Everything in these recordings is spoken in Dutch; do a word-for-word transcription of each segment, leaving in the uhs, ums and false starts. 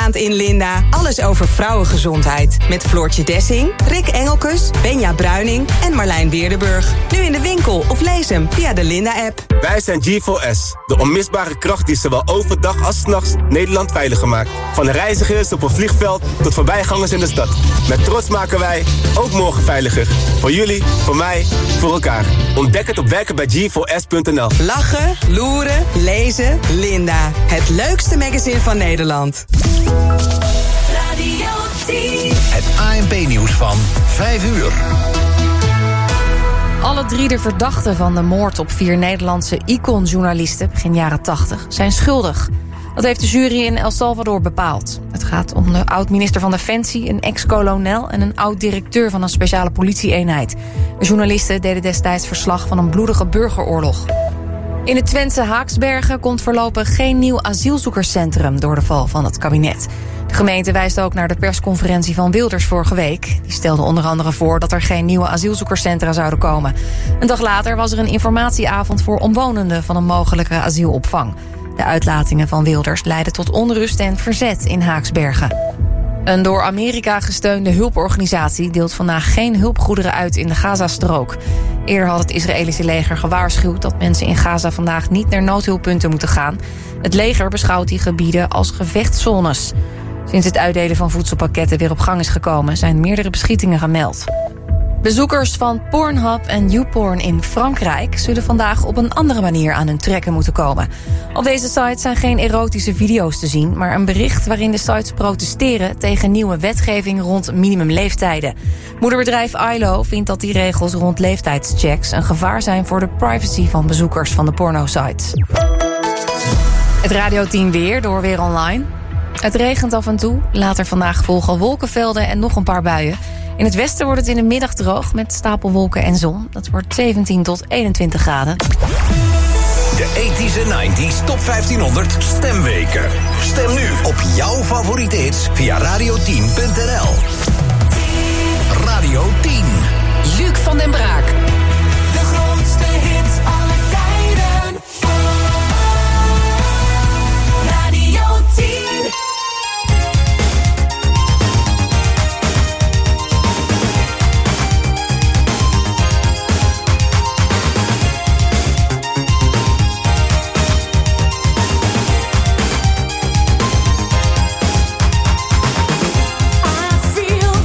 maand in Linda alles over vrouwengezondheid. Met Floortje Dessing, Rick Engelkes, Benja Bruining en Marlijn Weerdenburg. Nu in de winkel of lees hem via de Linda-app. Wij zijn G four S, de onmisbare kracht die zowel overdag als 's nachts Nederland veiliger maakt. Van reizigers op een vliegveld tot voorbijgangers in de stad. Met trots maken wij ook morgen veiliger. Voor jullie, voor mij, voor elkaar. Ontdek het op werken bij G four S punt n l. Lachen, loeren, lezen, Linda. Het leukste magazine van Nederland. Radio tien. Het A N P-nieuws van vijf uur. Alle drie de verdachten van de moord op vier Nederlandse Icon-journalisten begin jaren tachtig zijn schuldig. Dat heeft de jury in El Salvador bepaald. Het gaat om de oud-minister van Defensie, een ex-kolonel en een oud-directeur van een speciale politie-eenheid. De journalisten deden destijds verslag van een bloedige burgeroorlog. In het Twentse Haaksbergen komt voorlopig geen nieuw asielzoekerscentrum door de val van het kabinet. De gemeente wijst ook naar de persconferentie van Wilders vorige week. Die stelde onder andere voor dat er geen nieuwe asielzoekerscentra zouden komen. Een dag later was er een informatieavond voor omwonenden van een mogelijke asielopvang. De uitlatingen van Wilders leidden tot onrust en verzet in Haaksbergen. Een door Amerika gesteunde hulporganisatie deelt vandaag geen hulpgoederen uit in de Gazastrook. Eerder had het Israëlische leger gewaarschuwd dat mensen in Gaza vandaag niet naar noodhulppunten moeten gaan. Het leger beschouwt die gebieden als gevechtszones. Sinds het uitdelen van voedselpakketten weer op gang is gekomen zijn meerdere beschietingen gemeld. Bezoekers van Pornhub en YouPorn in Frankrijk zullen vandaag op een andere manier aan hun trekken moeten komen. Op deze sites zijn geen erotische video's te zien, maar een bericht waarin de sites protesteren tegen nieuwe wetgeving rond minimumleeftijden. Moederbedrijf I L O vindt dat die regels rond leeftijdschecks een gevaar zijn voor de privacy van bezoekers van de pornosites. Het Radio tien weer door Weer Online. Het regent af en toe, later vandaag volgen wolkenvelden en nog een paar buien. In het westen wordt het in de middag droog met stapelwolken en zon. Dat wordt zeventien tot eenentwintig graden. De tachtiger en negentiger Top vijftienhonderd Stemweken. Stem nu op jouw favoriete hits via radio tien punt n l. Radio tien. Luc van den Braak. De grootste hits aller tijden. Radio tien. I feel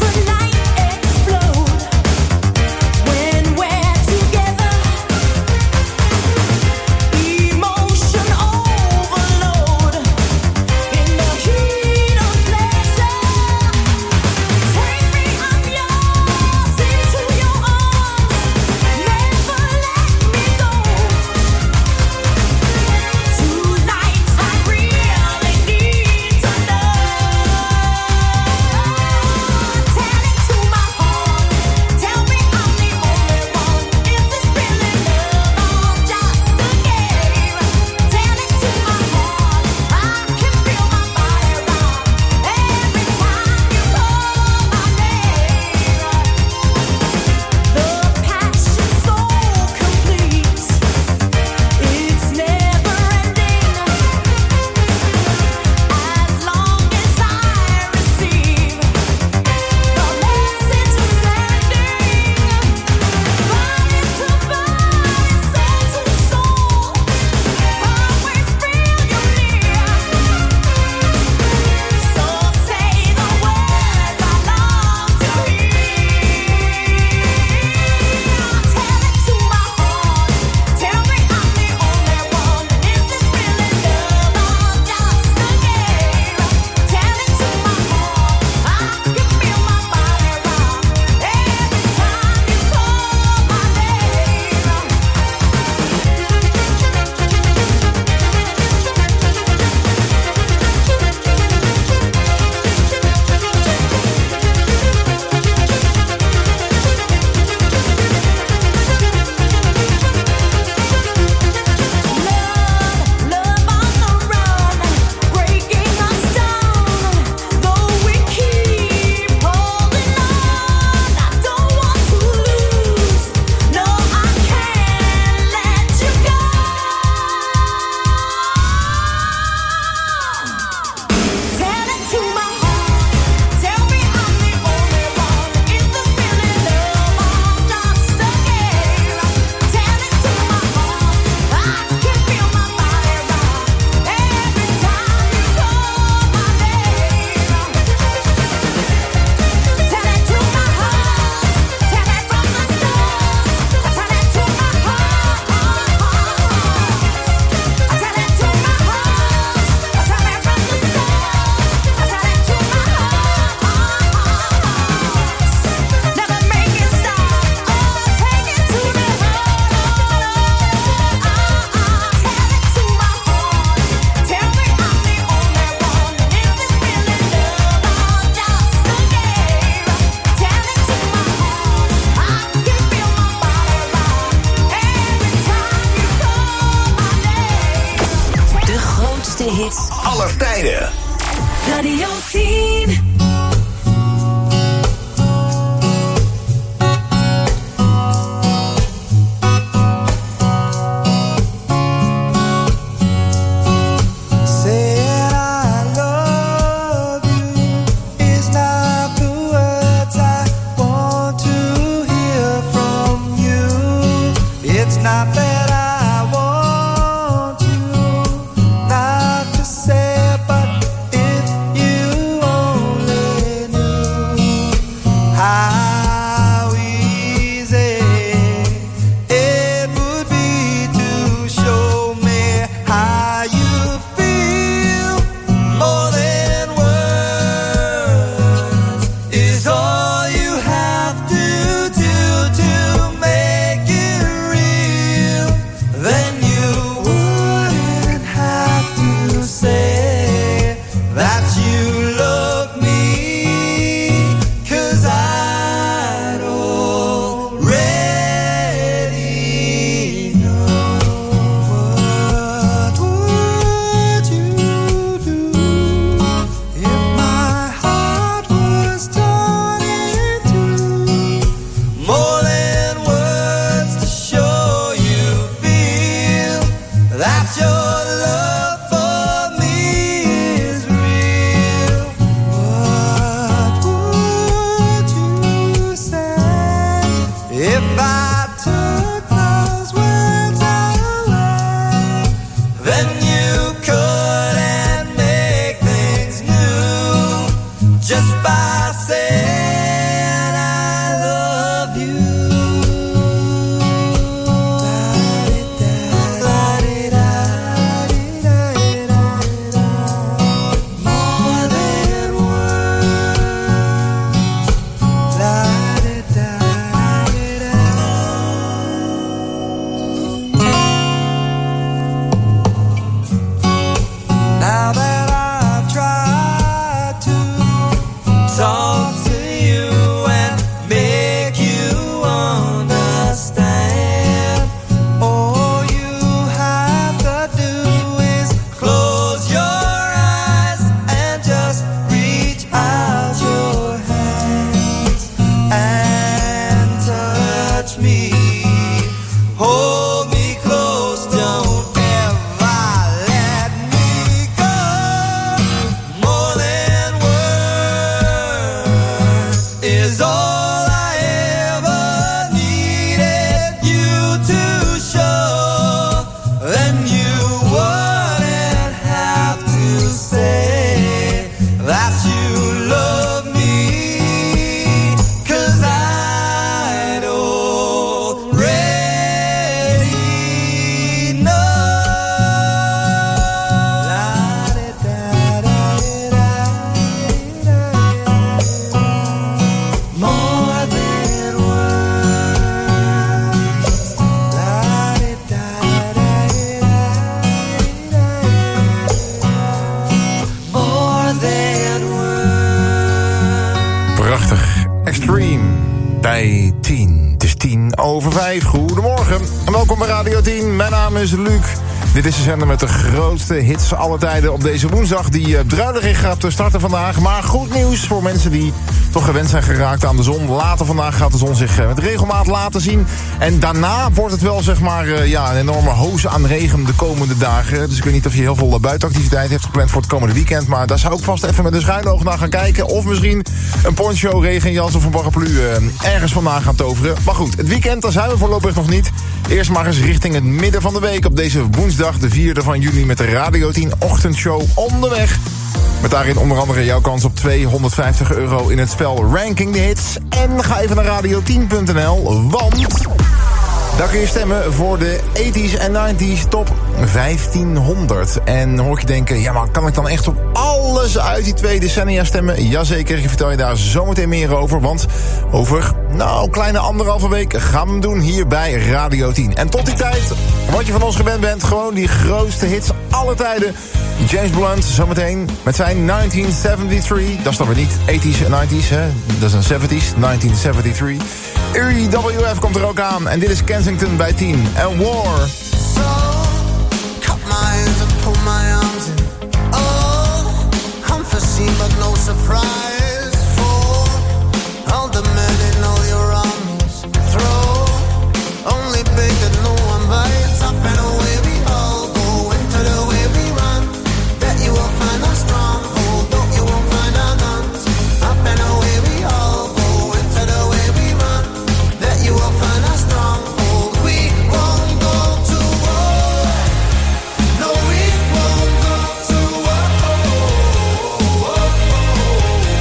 is all I ever needed you to show. Then you wouldn't have to say that you love me, 'cause I'd already know. More than words. More than words. Prachtig. Extreme. Bij tien. Het is tien over vijf. Goedemorgen. En welkom bij Radio tien. Mijn naam is Luc. Dit is de zender met de grootste hits aller tijden op deze woensdag. Die uh, druilerig gaat starten vandaag. Maar goed nieuws voor mensen die toch gewend zijn geraakt aan de zon. Later vandaag gaat de zon zich uh, met regelmaat laten zien. En daarna wordt het wel zeg maar uh, ja, een enorme hoos aan regen de komende dagen. Dus ik weet niet of je heel veel uh, buitenactiviteit hebt gepland voor het komende weekend. Maar daar zou ik vast even met een schuin oog naar gaan kijken. Of misschien een poncho, regenjas of een paraplu uh, ergens vandaan gaan toveren. Maar goed, het weekend, daar zijn we voorlopig nog niet. Eerst maar eens richting het midden van de week op deze woensdag, de vierde van juni, met de Radio tien ochtendshow onderweg. Met daarin onder andere jouw kans op tweehonderdvijftig euro in het spel Ranking the Hits. En ga even naar radio tien punt n l, want daar kun je stemmen voor de tachtiger en negentiger top vijftienhonderd. En hoor je denken, ja maar kan ik dan echt op alles uit die twee decennia stemmen? Jazeker, ik vertel je daar zometeen meer over. Want over, nou, kleine anderhalve week gaan we hem doen hier bij Radio tien. En tot die tijd, wat je van ons gewend bent, gewoon die grootste hits aller tijden. James Blunt zometeen met zijn negentien zevenentachtig. Dat is dan weer niet tachtiger en negentiger, hè? Dat is een zeventigers, negentien zevenentachtig. E W F komt er ook aan. En dit is Kensington bij tien. En War. So, cut my hands and pull my arms in. Oh, unforeseen but no surprise. For all the men in all your armies. Throw, only big that no one bites. Up and away we all go into the way we run. Bet you will find us strong. Hold up, you won't find our guns. Up and away we all go into the way we run. Bet you will find us strong. Hold, we won't go to war. No, we won't go to war.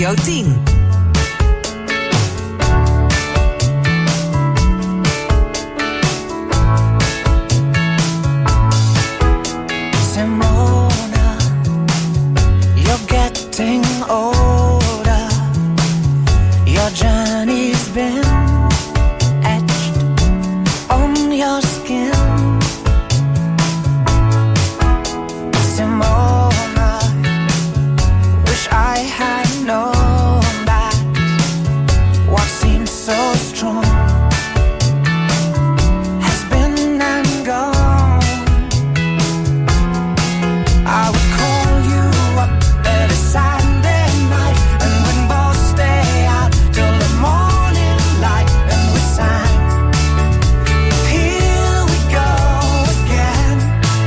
Radio tien. Simona, you're getting older. Your journey's been etched on your skin. Simona, wish I had known that what seemed so strong has been and gone. I would call you up every Saturday night, and we'd both stay out till the morning light, and we sang, here we go again.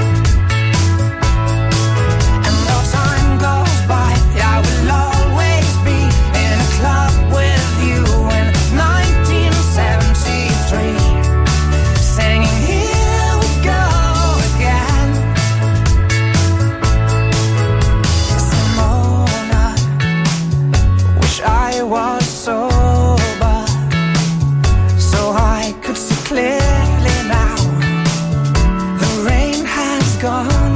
And though time goes by, I will always be in a club with you in nineteen seventy-three, singing, here we go again. Simona, wish I was sober so I could see clearly now. The rain has gone.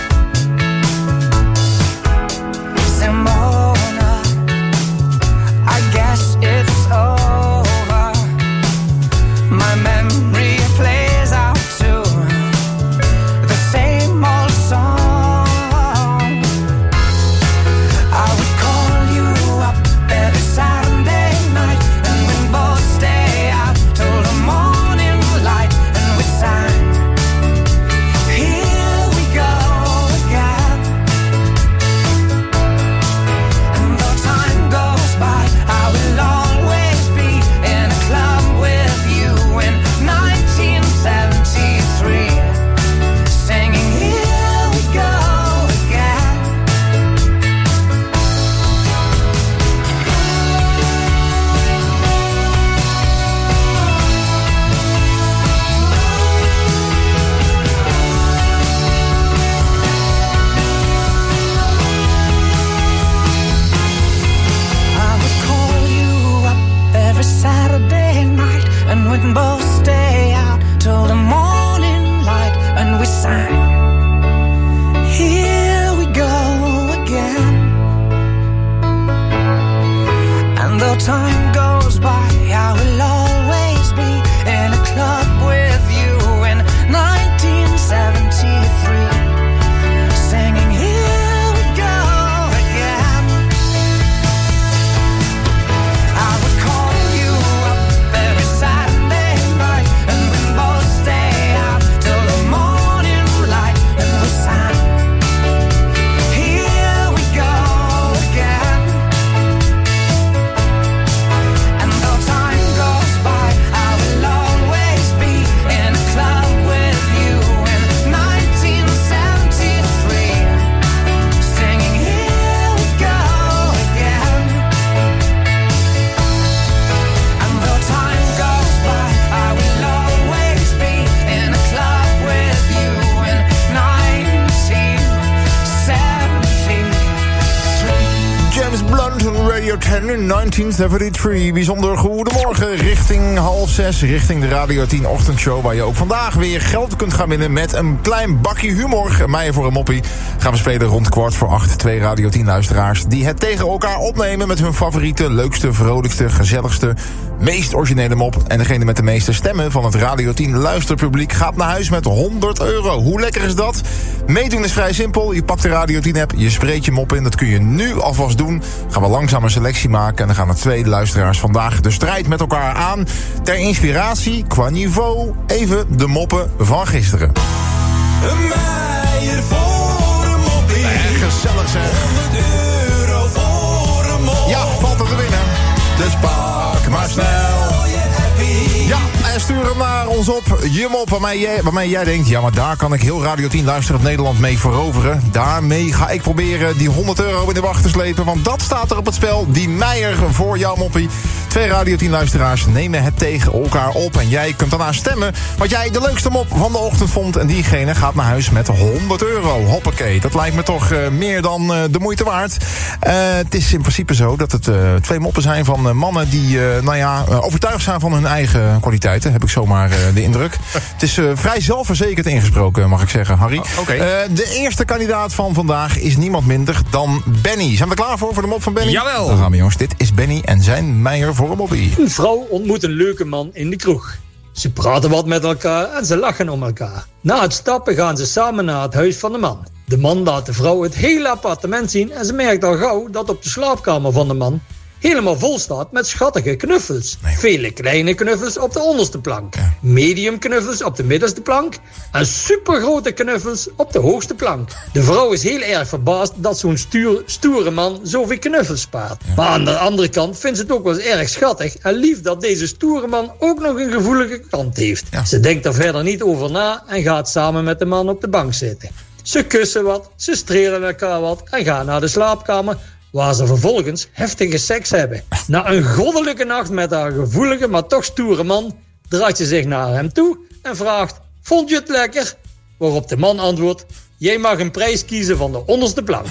Simona, I guess it's over. My memory plays out to the same old song. I would call you up every Saturday night, and we'd both stay out till the morning light, and we sang, here we go again. And though time goes by, I will always be in a club with you in nineteen seventy-three, singing, here we go again. I would call you up every Saturday night, and we'd both stay out till the morning light, and we sang, here we go again. And though time goes by, I will always be in a club with you in nineteen seventy-three, singing, here we go again. I would call you up every Saturday night, and we'd both stay out till the morning light, and we sang, here we go again. And though time goes by, I will always be in a club with you in nineteen seventy-three, singing, here we go again. And though time goes by, I will always be in a club with you in nineteen seventy-three. James Blunt en Radio tien in negentien zevenenzeventig. Bijzonder goedemorgen, richting half zes, richting de Radio tien ochtendshow, waar je ook vandaag weer geld kunt gaan winnen met een klein bakje humor. En mij voor een moppie gaan we spelen rond kwart voor acht. Twee Radio tien luisteraars die het tegen elkaar opnemen met hun favoriete, leukste, vrolijkste, gezelligste, meest originele mop. En degene met de meeste stemmen van het Radio tien luisterpubliek gaat naar huis met honderd euro. Hoe lekker is dat? Meedoen is vrij simpel. Je pakt de Radio tien app, je spreekt je mop in. Dat kun je nu alvast doen. Gaan we langzaam een selectie maken en dan gaan de twee luisteraars vandaag de strijd met elkaar aan. Ter inspiratie, qua niveau, even de moppen van gisteren. Een meijer voor een moppie. En gezellig zeg. honderd euro voor een mop. Ja, valt er te winnen. Dus pak maar snel. Ja, en stuur hem naar ons op. Je mop waarmee jij, waarmee jij denkt, ja, maar daar kan ik heel Radio tien luisteren op Nederland mee veroveren. Daarmee ga ik proberen die honderd euro in de wacht te slepen. Want dat staat er op het spel. Die Meijer voor jouw moppie. Twee Radio tien luisteraars nemen het tegen elkaar op. En jij kunt daarna stemmen wat jij de leukste mop van de ochtend vond. En diegene gaat naar huis met honderd euro. Hoppakee, dat lijkt me toch uh, meer dan uh, de moeite waard. Uh, het is in principe zo dat het uh, twee moppen zijn van uh, mannen die uh, nou ja, uh, overtuigd zijn van hun eigen kwaliteiten. Heb ik zomaar uh, de indruk. Het is uh, vrij zelfverzekerd ingesproken, mag ik zeggen, Harry. Oh, okay. uh, de eerste kandidaat van vandaag is niemand minder dan Benny. Zijn we er klaar voor, voor de mop van Benny? Jawel. Dan gaan we, jongens. Dit is Benny en zijn meier voor een moppie. Een vrouw ontmoet een leuke man in de kroeg. Ze praten wat met elkaar en ze lachen om elkaar. Na het stappen gaan ze samen naar het huis van de man. De man laat de vrouw het hele appartement zien en ze merkt al gauw dat op de slaapkamer van de man helemaal vol staat met schattige knuffels. Nee. Vele kleine knuffels op de onderste plank. Ja. Medium knuffels op de middelste plank. En supergrote knuffels op de hoogste plank. De vrouw is heel erg verbaasd dat zo'n stuur, stoere man zoveel knuffels spaart. Ja. Maar aan de andere kant vindt ze het ook wel eens erg schattig en lief dat deze stoere man ook nog een gevoelige kant heeft. Ja. Ze denkt er verder niet over na en gaat samen met de man op de bank zitten. Ze kussen wat, ze strelen elkaar wat en gaan naar de slaapkamer, waar ze vervolgens heftige seks hebben. Na een goddelijke nacht met haar gevoelige, maar toch stoere man, draait ze zich naar hem toe en vraagt: vond je het lekker? Waarop de man antwoordt: jij mag een prijs kiezen van de onderste plank.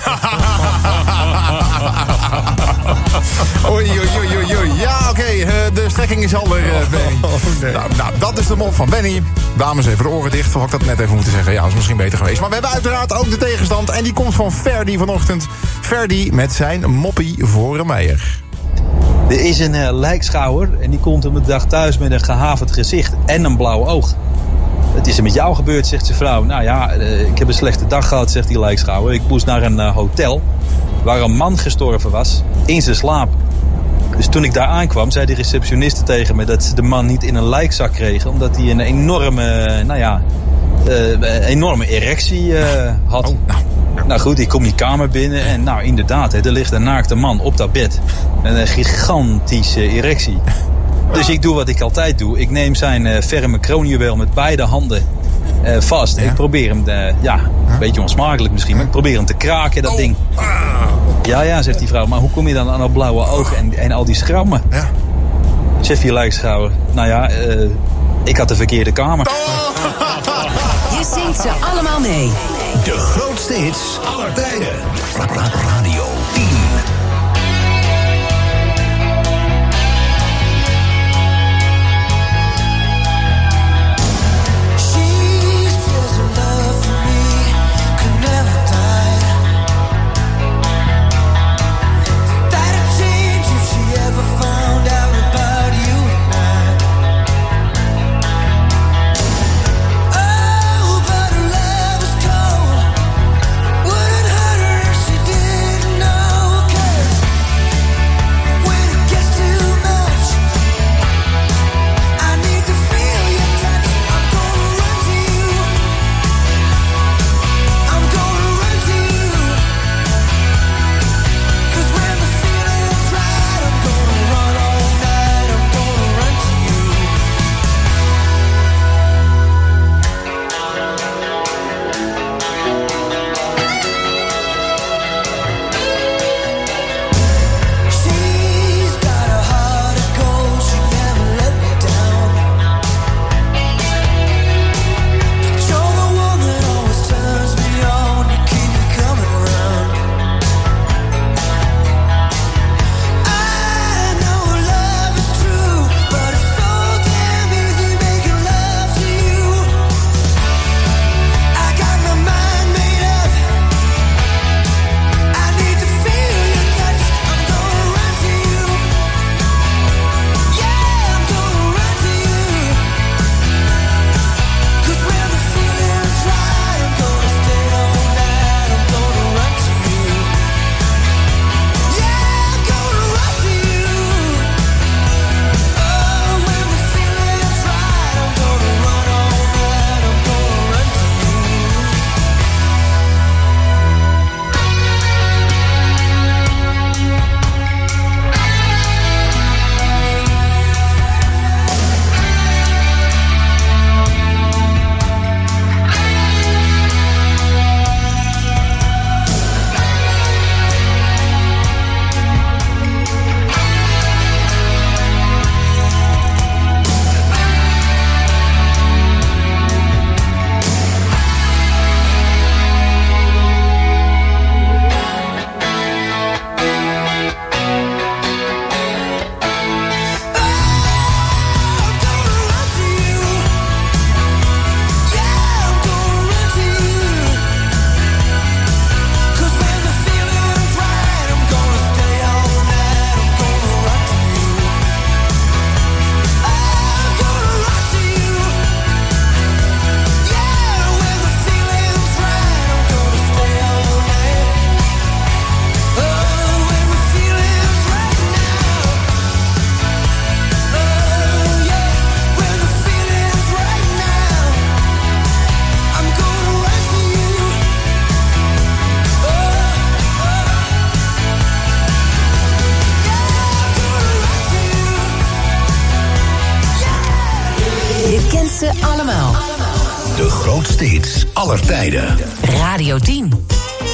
Oei, oei, oei, oei, oei. Ja, oké, okay, uh, de strekking is helder, uh, Benny. Oh, nee. nou, nou, dat is de mop van Benny. Dames, even de oren dicht, of had ik dat net even moeten zeggen. Ja, dat is misschien beter geweest. Maar we hebben uiteraard ook de tegenstand. En die komt van Ferdi vanochtend. Ferdi met zijn moppie voor een meier. Er is een uh, lijkschouwer en die komt op een dag thuis met een gehavend gezicht en een blauw oog. Het is er met jou gebeurd, zegt zijn vrouw. Nou ja, uh, ik heb een slechte dag gehad, zegt die lijkschouwer. Ik moest naar een uh, hotel waar een man gestorven was in zijn slaap. Dus toen ik daar aankwam, zei de receptioniste tegen me dat ze de man niet in een lijkzak kregen, omdat hij een enorme, uh, nou ja, uh, enorme erectie uh, had. Oh, nou. Nou goed, ik kom die kamer binnen en nou inderdaad, hè, er ligt een naakte man op dat bed. Met een gigantische erectie. Dus ik doe wat ik altijd doe. Ik neem zijn uh, ferme kroonjuweel met beide handen uh, vast. Ja. Ik probeer hem, de, ja, een beetje onsmakelijk misschien, maar ik probeer hem te kraken, dat oh. ding. Ja, ja, zegt die vrouw, maar hoe kom je dan aan dat blauwe ogen en, en al die schrammen? Ja. Zegt die lijkschouwer, nou ja, uh, ik had de verkeerde kamer. Je zingt ze allemaal mee. De grootste hits aller tijden. Radio tien. Wouldn't hurt her if she didn't know. ze allemaal. De grootste hits aller tijden. Radio tien.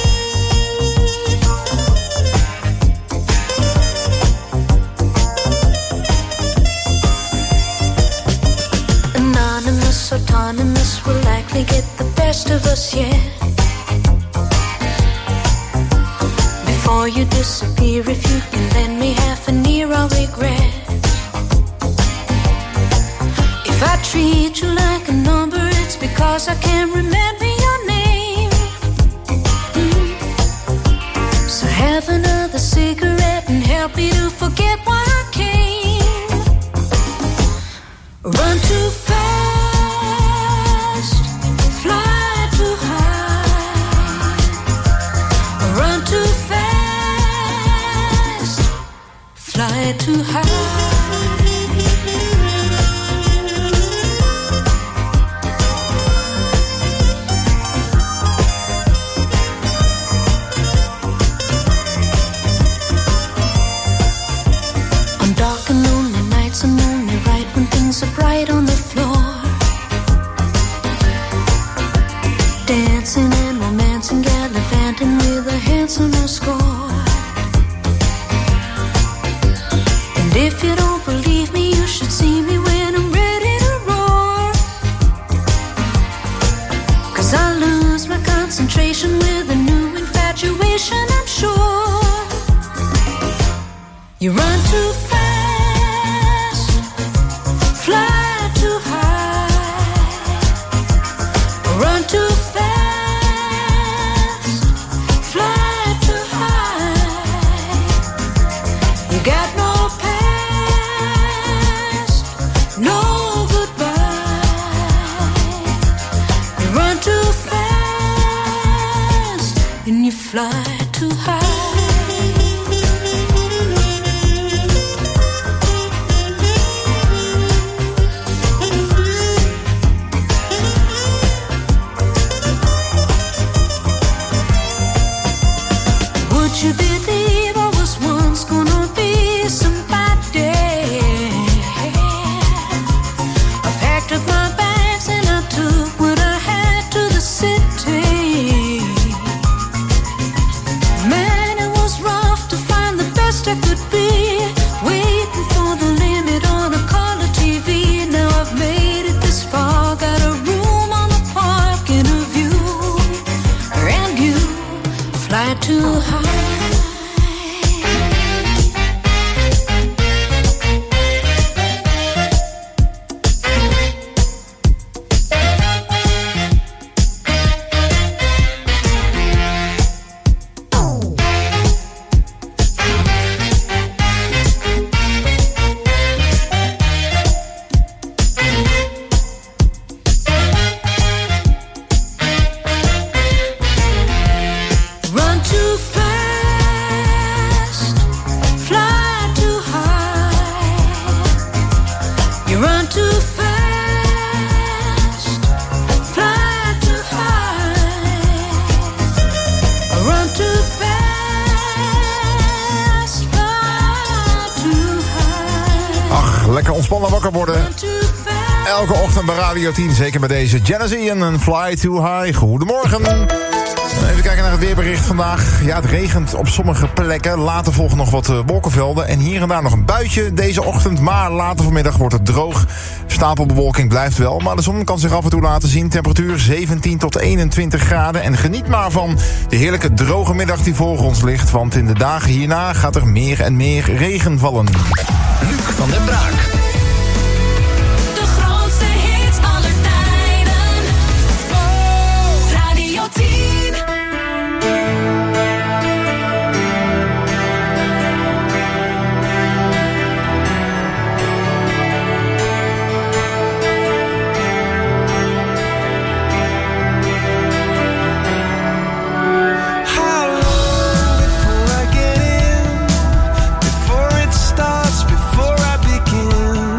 Anonymous, autonomous will likely get the best of us yet. Before you disappear, if you can lend me half an ear, I'll regret. If I treat you like a number, it's because I can't remember your name. Mm. So have another cigarette and help me to forget why I came. Run too fast, fly too high. Run too fast, fly too high. So bright on the floor, dancing and romancing, gallivanting with a handsome score. And if you don't believe me, you should see me when I'm ready to roar. 'Cause I lose my concentration with a new infatuation, I'm sure. You run too fast, run too fast, fly too high. You got no past, no goodbye. You run too fast and you fly too high. You believe I was once gonna be somebody? I packed up my bags and I took what I had to the city. Man, it was rough to find the best I could be, waiting for the limit on a color T V. Now I've made it this far, got a room on the park and a view, and you fly too high. Elke ochtend bij Radio tien, zeker bij deze Genesee en Fly Too High. Goedemorgen. Even kijken naar het weerbericht vandaag. Ja, het regent op sommige plekken. Later volgen nog wat wolkenvelden. En hier en daar nog een buitje deze ochtend. Maar later vanmiddag wordt het droog. Stapelbewolking blijft wel. Maar de zon kan zich af en toe laten zien. Temperatuur zeventien tot eenentwintig graden. En geniet maar van de heerlijke droge middag die voor ons ligt. Want in de dagen hierna gaat er meer en meer regen vallen. Luc van den Braak. Before it starts, before I begin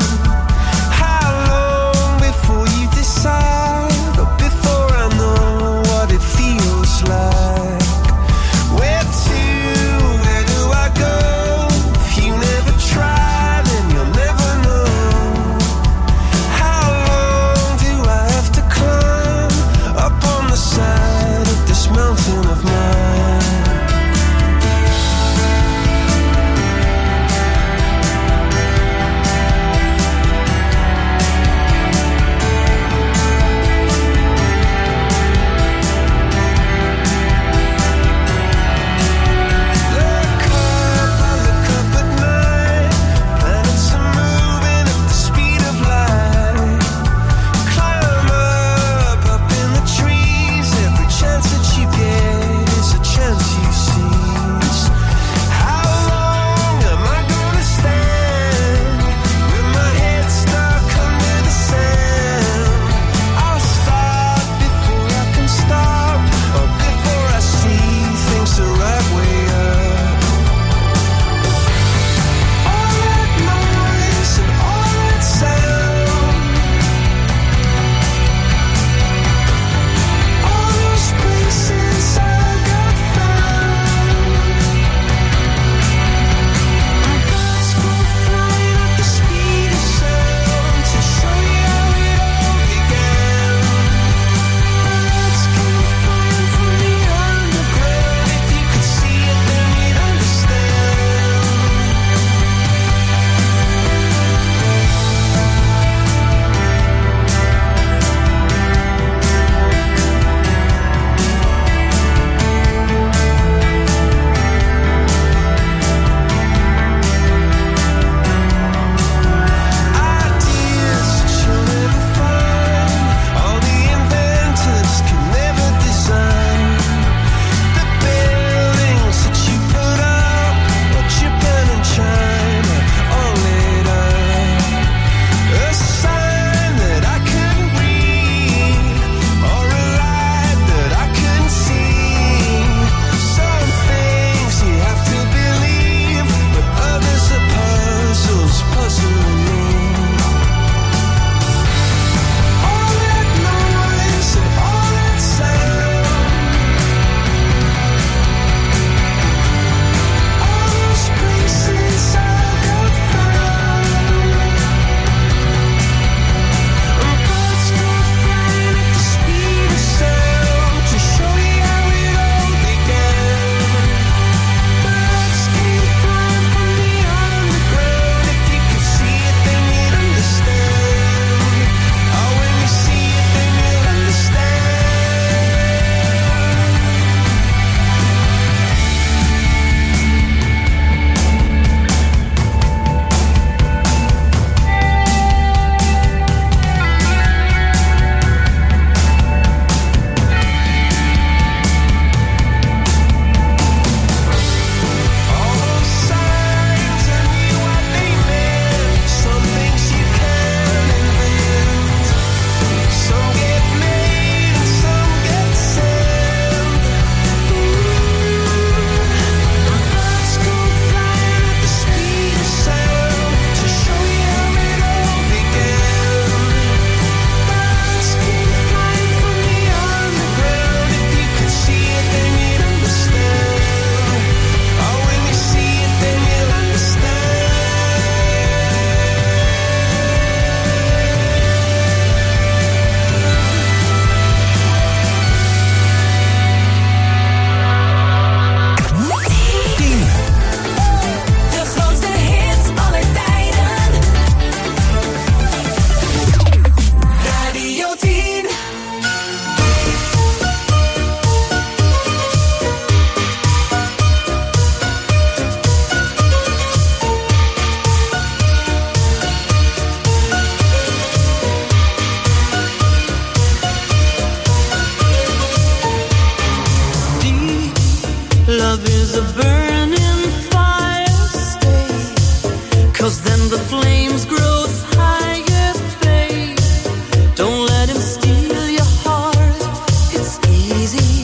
'cause then the flames grow higher, babe. Don't let him steal your heart. It's easy,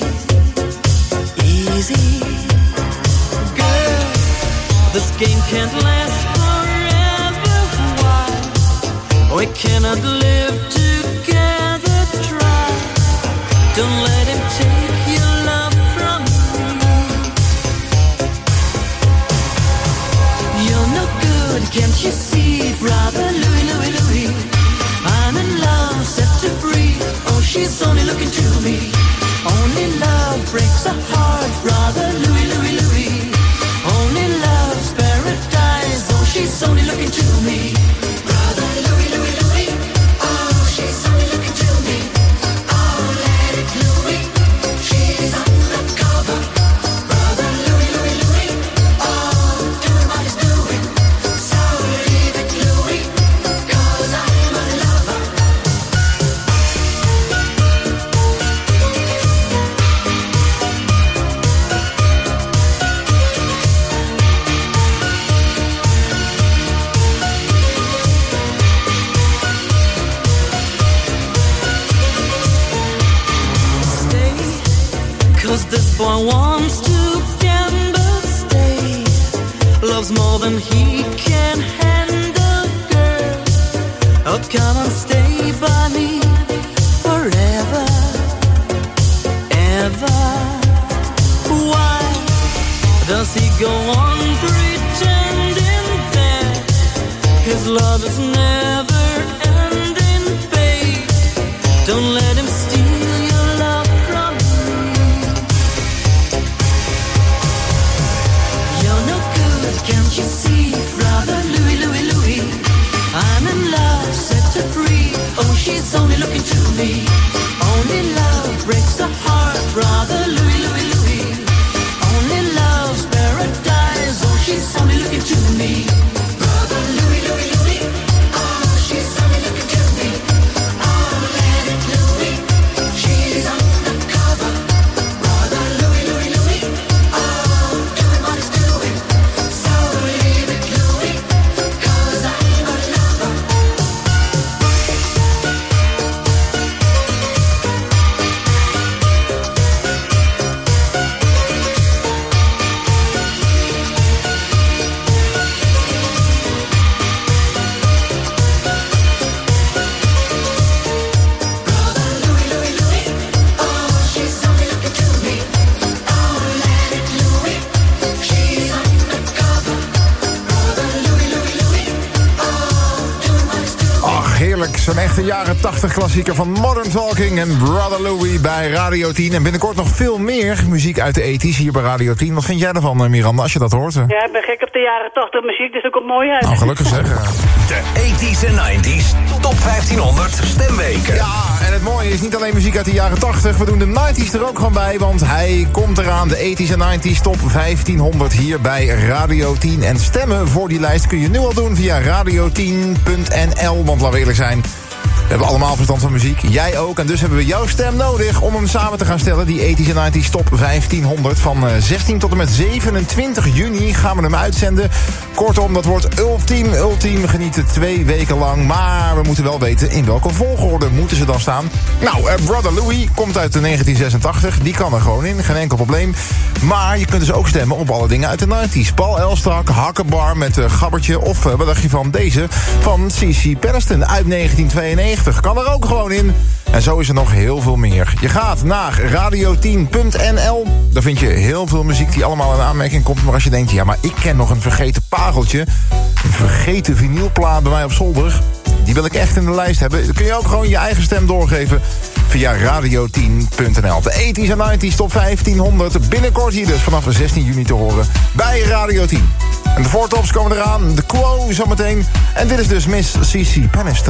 easy. Girl, this game can't last forever. Why? We cannot live together. Try. Don't let him take your love from me. You're no good, can't you see, brother Louie, Louie, Louie? I'm in love, set to free. Oh, she's only looking to me. Only love breaks a heart, brother Louie, Louie, Louie. Only love's paradise. Oh, she's only looking to me. Brother Louie, Louie, Louie. Oh, she's only looking to me. Oh, let it Louie. She's undercover. Brother Louie, Louie, Louie. Oh, doing what he's doing. So leave it Louie, 'cause I'm a lover. Stay, 'cause this boy wants to gamble. Stay, loves more than he can handle, girl. Oh, come and stay by me forever, ever. Why does he go on pretending that his love is never ending, babe? Don't let him steal your love from me. You're no good, can't you see, brother Louie, Louie, Louie? I'm in love, set to free. Oh, she's only looking to me. Only love breaks the heart, brother Louie, Louie, Louie. Only love's paradise. Oh, she's only looking to me. Brother Louie, Louie, Louie. Oh, she's only looking to me. Oh, let it Louie. She's undercover. Brother Louie, Louie, Louie. Oh, doing what he's doing. So leave it Louie, 'cause I'm a lover. Brother Louie, Louie, Louie. Oh, she's only looking to me. Oh, let it Louie. She's undercover. Brother Louie, Louie, Louie. Oh, doing what he's doing. Ach, heerlijk. Zo'n echte jaren tachtig klassieker van Modern Talking en Brother Louie bij Radio tien. En binnenkort nog veel meer muziek uit de ethisch hier bij Radio tien. Wat vind jij ervan, eh, Miranda, als je dat hoort? Ja, ik ben gek op de jaren tachtig muziek, dus dat komt mooi uit. Nou, gelukkig zeg. De eighties en nineties Top vijftienhonderd Stemweken. Ja, en het mooie is niet alleen muziek uit de jaren tachtig. We doen de nineties er ook gewoon bij, want hij komt eraan. De eighties en nineties Top vijftienhonderd hier bij Radio tien. En stemmen voor die lijst kun je nu al doen via radio tien punt n l. Want laten we eerlijk zijn, we hebben allemaal verstand van muziek. Jij ook. En dus hebben we jouw stem nodig om hem samen te gaan stellen. Die eighties en nineties Top vijftienhonderd. Van zestien tot en met zevenentwintig juni gaan we hem uitzenden. Kortom, dat wordt ultiem, ultiem genieten twee weken lang. Maar we moeten wel weten in welke volgorde moeten ze dan staan. Nou, uh, Brother Louie komt uit de negentien zesentachtig. Die kan er gewoon in, geen enkel probleem. Maar je kunt dus ook stemmen op alle dingen uit de nineties. Paul Elstak, Hakkenbar met uh, Gabbertje. Of uh, wat dacht je van deze? Van C C Peniston uit negentien tweeënnegentig. Kan er ook gewoon in. En zo is er nog heel veel meer. Je gaat naar radio tien punt n l. Daar vind je heel veel muziek die allemaal in aanmerking komt. Maar als je denkt, ja, maar ik ken nog een vergeten pareltje. Een vergeten vinylplaat bij mij op zolder. Die wil ik echt in de lijst hebben. Dan kun je ook gewoon je eigen stem doorgeven via radio tien punt n l. De eighties en nineties Top vijftienhonderd. Binnenkort hier dus vanaf zestien juni te horen bij Radio tien. En de voortops komen eraan. De Quo zometeen. En dit is dus Miss C C Peniston.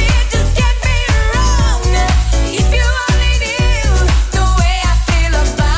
If you only knew the way I feel about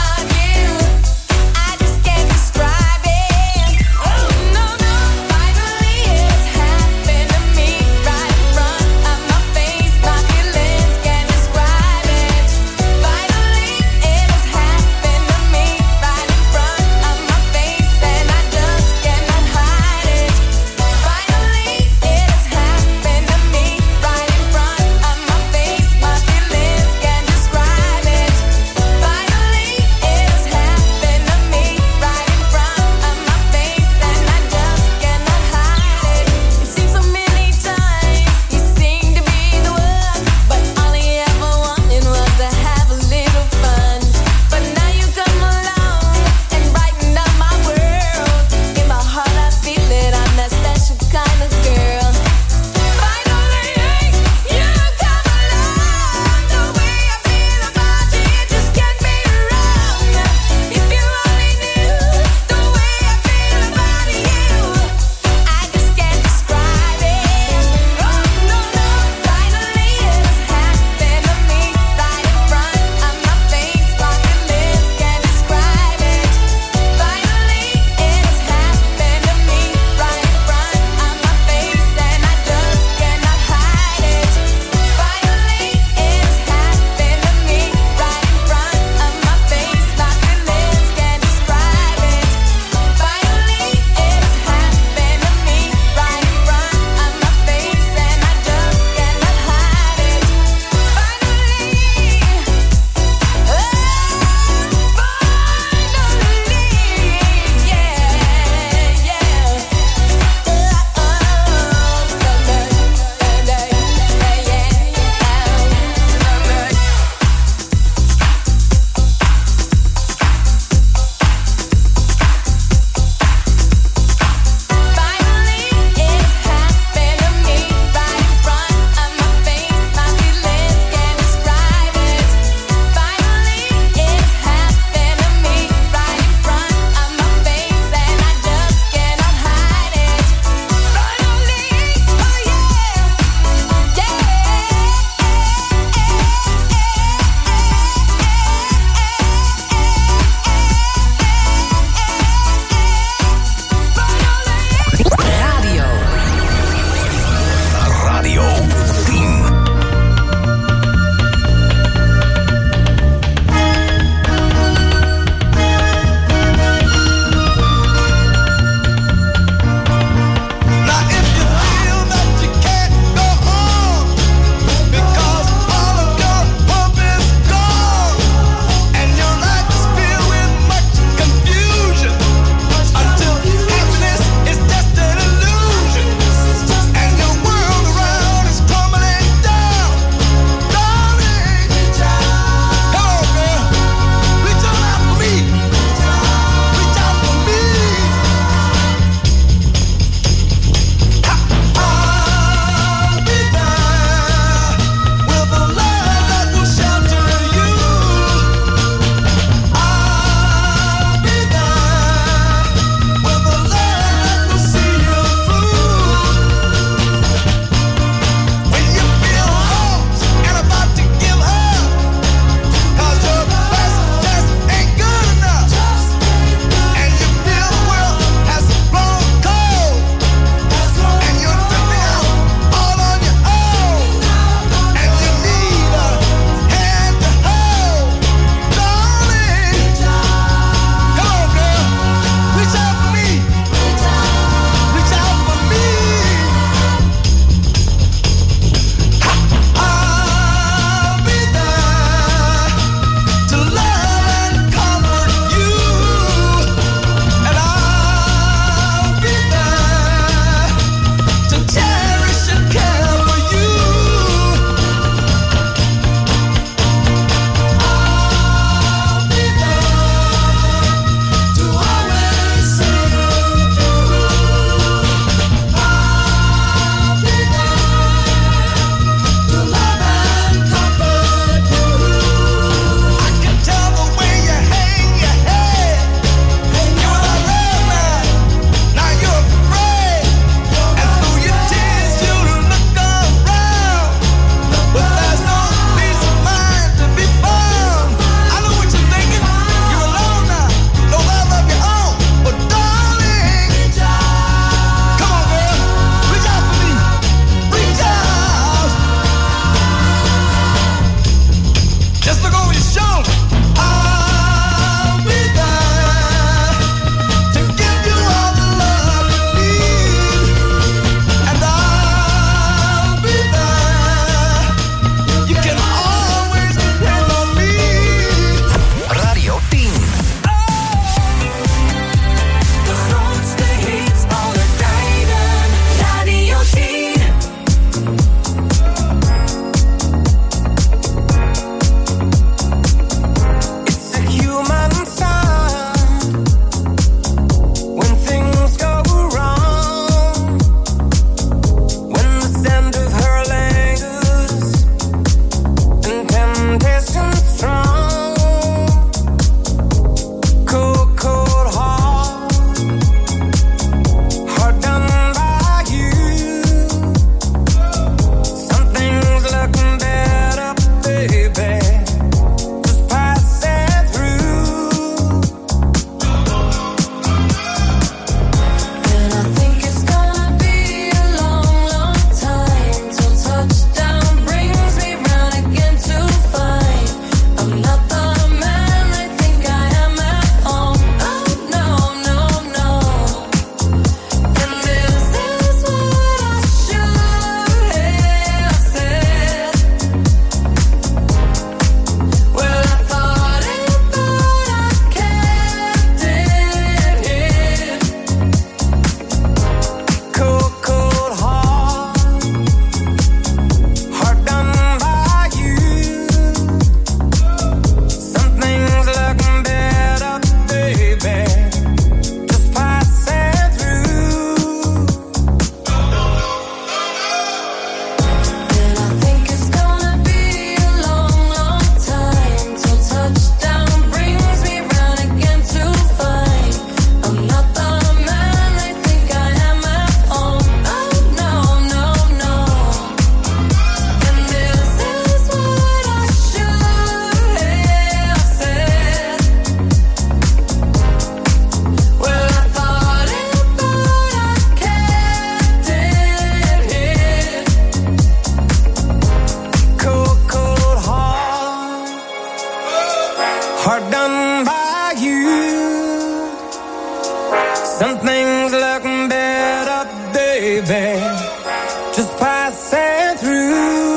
hard done by you. Some things look better, baby, just passing through.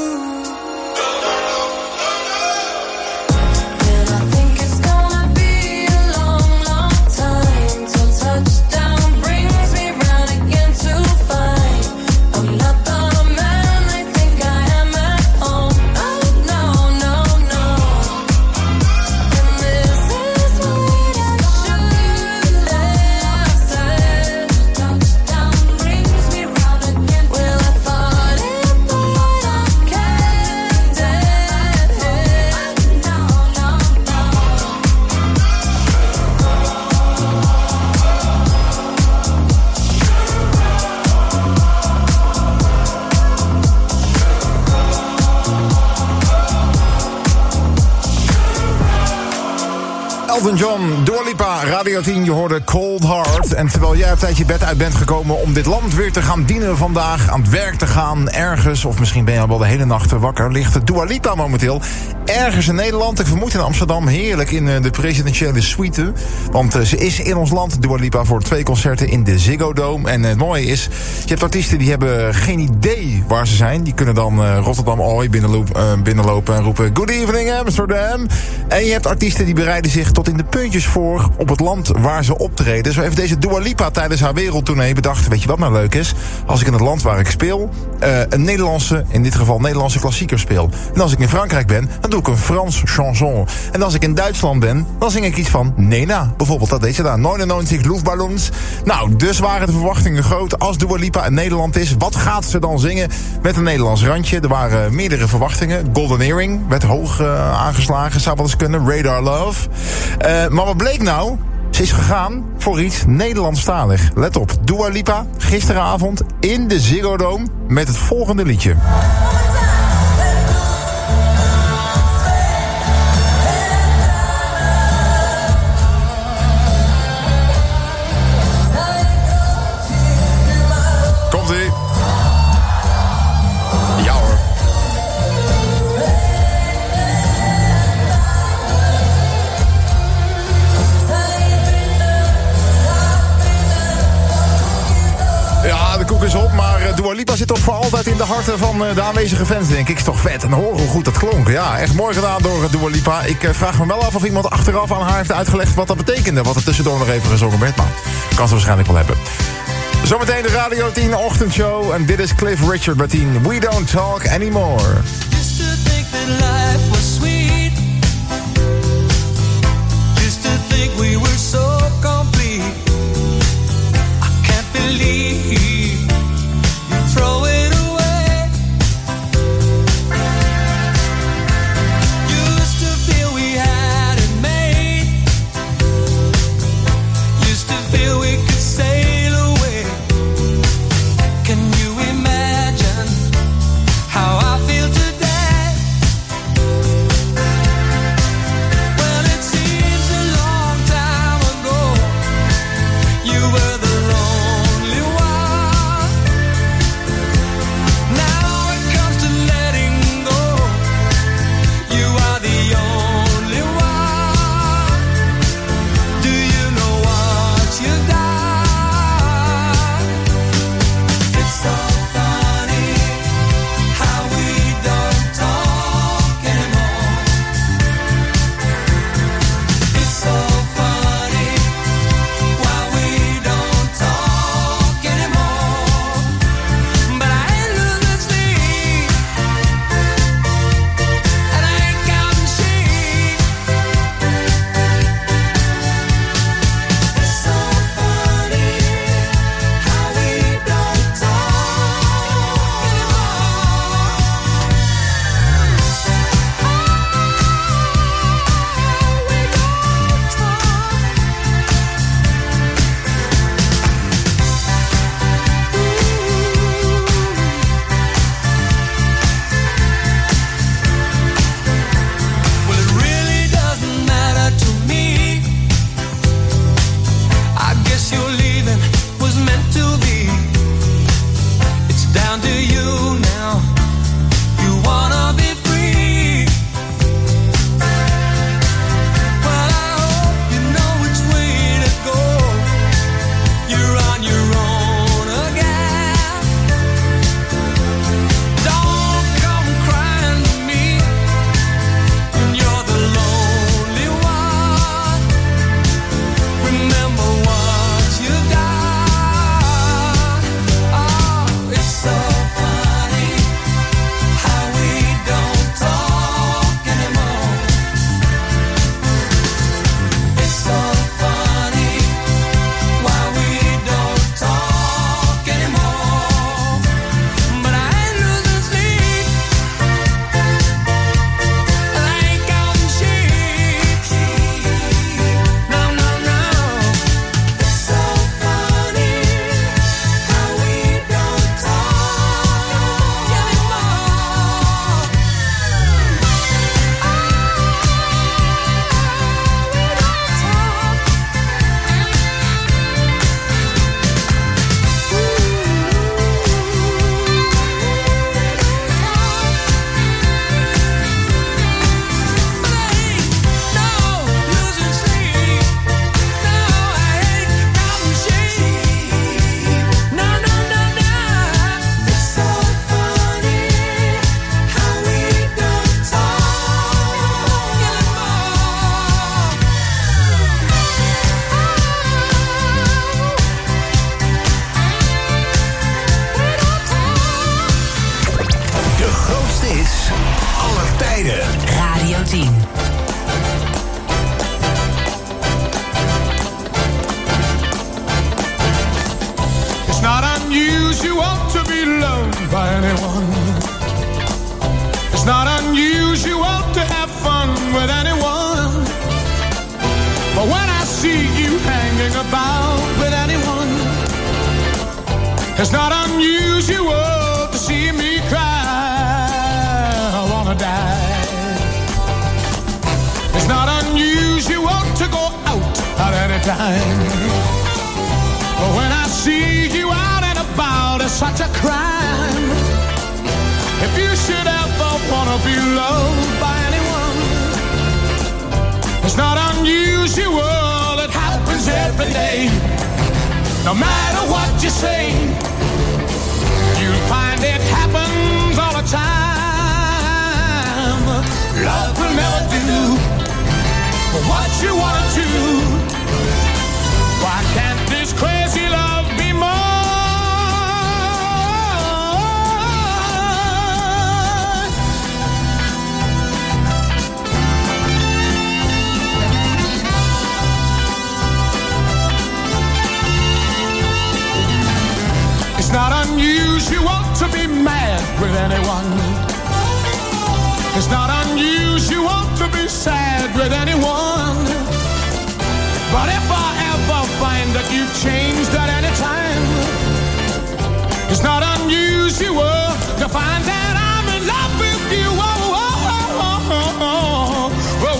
Elton John, Dua Lipa, Radio tien, je hoorde Cold Heart. En terwijl jij op tijd je bed uit bent gekomen om dit land weer te gaan dienen vandaag, aan het werk te gaan, ergens, of misschien ben je al wel de hele nacht wakker, ligt Dua Lipa momenteel ergens in Nederland. Ik vermoed in Amsterdam, heerlijk in de presidentiële suite. Want ze is in ons land, Dua Lipa, voor twee concerten in de Ziggo Dome. En het mooie is, je hebt artiesten die hebben geen idee waar ze zijn. Die kunnen dan uh, Rotterdam Ahoy binnenlopen, uh, binnenlopen en roepen Good evening Amsterdam. En je hebt artiesten die bereiden zich tot in de puntjes voor op het land waar ze optreden. Zo heeft deze Dua Lipa tijdens haar wereldtournee bedacht, weet je wat nou leuk is? Als ik in het land waar ik speel, uh, een Nederlandse, in dit geval Nederlandse klassieker speel. En als ik in Frankrijk ben, dan doe ik een Frans chanson. En als ik in Duitsland ben, dan zing ik iets van Nena. Bijvoorbeeld, dat deed ze daar. negenennegentig Luftballons. Nou, dus waren de verwachtingen groot. Als Dua Lipa in Nederland is, wat gaat ze dan zingen met een Nederlands randje? Er waren meerdere verwachtingen. Golden Earring werd hoog uh, aangeslagen, zou wel eens kunnen. Radar Love. Uh, maar wat bleek nou? Ze is gegaan voor iets Nederlandstalig. Let op, Dua Lipa gisteravond in de Ziggo Dome met het volgende liedje. Komt-ie. Ja hoor. Ja, de koek is op, maar uh, Dua Lipa zit toch voor altijd in de harten van uh, de aanwezige fans, denk ik. Is toch vet. En hoor hoe goed dat klonk. Ja, echt mooi gedaan door uh, Dua Lipa. Ik uh, vraag me wel af of iemand achteraf aan haar heeft uitgelegd wat dat betekende. Wat er tussendoor nog even gezongen werd, maar kan ze waarschijnlijk wel hebben. Zometeen de Radio tien ochtendshow. En dit is Cliff Richard bij tien. We don't talk anymore. Used to think that life was sweet. Used to think we were so complete. I can't believe you throw it away. Used to feel we had it made. Used to feel we could sail away. Can you imagine how I feel today? by anyone. It's not unusual to have fun with anyone. But when I see you hanging about with anyone, it's not unusual to see me cry. I wanna die. It's not unusual to go out at any time. But when I see you out and about, it's such a crime. If you should ever wanna be loved by anyone, it's not unusual, it happens every day. No matter what you say, you'll find it happens all the time. Love will never do what you wanna do. Why can't this crazy love be more? It's not unusual to be mad with anyone. It's not unusual to be sad with anyone. But if I ever find that you've changed at any time, it's not unusual to find that I'm in love with you. Whoa, whoa, whoa, whoa, whoa,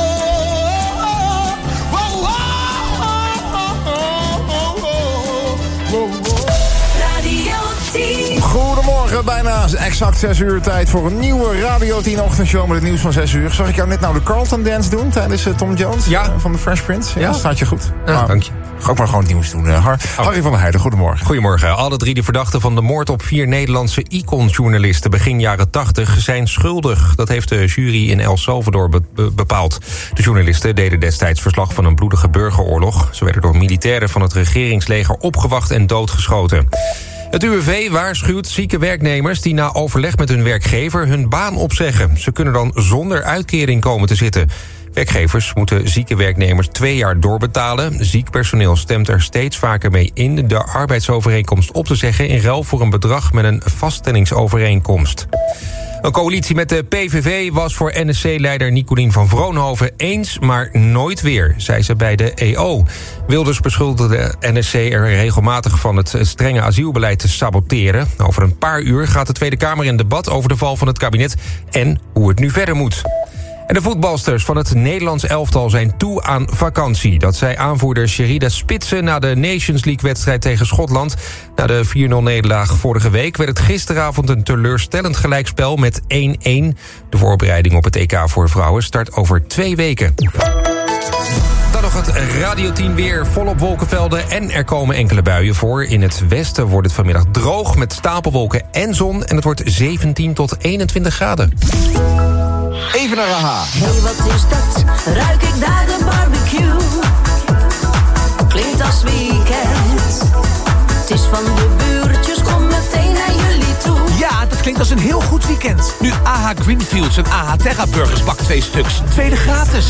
whoa, whoa, whoa. Radio tien. Goedemorgen, bijna exact zes uur tijd voor een nieuwe Radio tien ochtendshow met het nieuws van zes uur. Zag ik jou net nou de Carlton Dance doen tijdens uh, Tom Jones ja. uh, van de Fresh Prince? Ja, ja. staat je goed. Ja, nou, dank je. Ga ook maar gewoon het nieuws doen. Uh, Har- oh. Harry van der Heijden, goedemorgen. Goedemorgen. Alle drie de verdachten van de moord op vier Nederlandse Icon-journalisten begin jaren tachtig zijn schuldig. Dat heeft de jury in El Salvador be- be- bepaald. De journalisten deden destijds verslag van een bloedige burgeroorlog. Ze werden door militairen van het regeringsleger opgewacht en doodgeschoten. Het U W V waarschuwt zieke werknemers die na overleg met hun werkgever hun baan opzeggen. Ze kunnen dan zonder uitkering komen te zitten. Werkgevers moeten zieke werknemers twee jaar doorbetalen. Ziek personeel stemt er steeds vaker mee in de arbeidsovereenkomst op te zeggen in ruil voor een bedrag met een vaststellingsovereenkomst. Een coalitie met de P V V was voor N S C-leider Nicolien van Vroonhoven eens, maar nooit weer, zei ze bij de E O. Wilders beschuldigde N S C er regelmatig van het strenge asielbeleid te saboteren. Over een paar uur gaat de Tweede Kamer in debat over de val van het kabinet en hoe het nu verder moet. En de voetbalsters van het Nederlands elftal zijn toe aan vakantie. Dat zei aanvoerder Sherida Spitsen na de Nations League-wedstrijd tegen Schotland. Na de vier nul nederlaag vorige week werd het gisteravond een teleurstellend gelijkspel met één-één. De voorbereiding op het E K voor vrouwen start over twee weken. Dan nog het Radio tien weer, volop wolkenvelden en er komen enkele buien voor. In het westen wordt het vanmiddag droog met stapelwolken en zon en het wordt zeventien tot eenentwintig graden. Even naar Aha. Hey, wat is dat? Ruik ik daar de barbecue? Klinkt als weekend. Het is van de buurtjes, kom meteen naar jullie toe. Ja, dat klinkt als een heel goed weekend. Nu A H Greenfields en A H Terra Burgers bak twee stuks. Tweede gratis.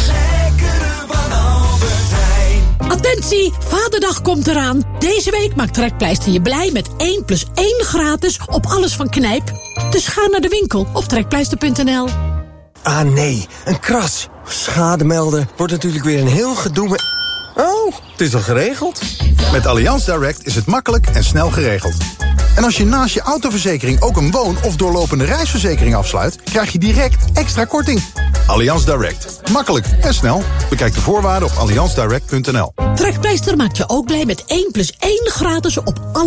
Attentie, Vaderdag komt eraan. Deze week maakt Trekpleister je blij met één plus één gratis op alles van Knijp. Dus ga naar de winkel of trekpleister punt n l. Ah nee, een kras. Schade melden wordt natuurlijk weer een heel gedoe met... Oh, het is al geregeld? Met Allianz Direct is het makkelijk en snel geregeld. En als je naast je autoverzekering ook een woon- of doorlopende reisverzekering afsluit, krijg je direct extra korting. Allianz Direct. Makkelijk en snel. Bekijk de voorwaarden op allianz direct punt n l. Trekpleister maakt je ook blij met één plus één gratis op alle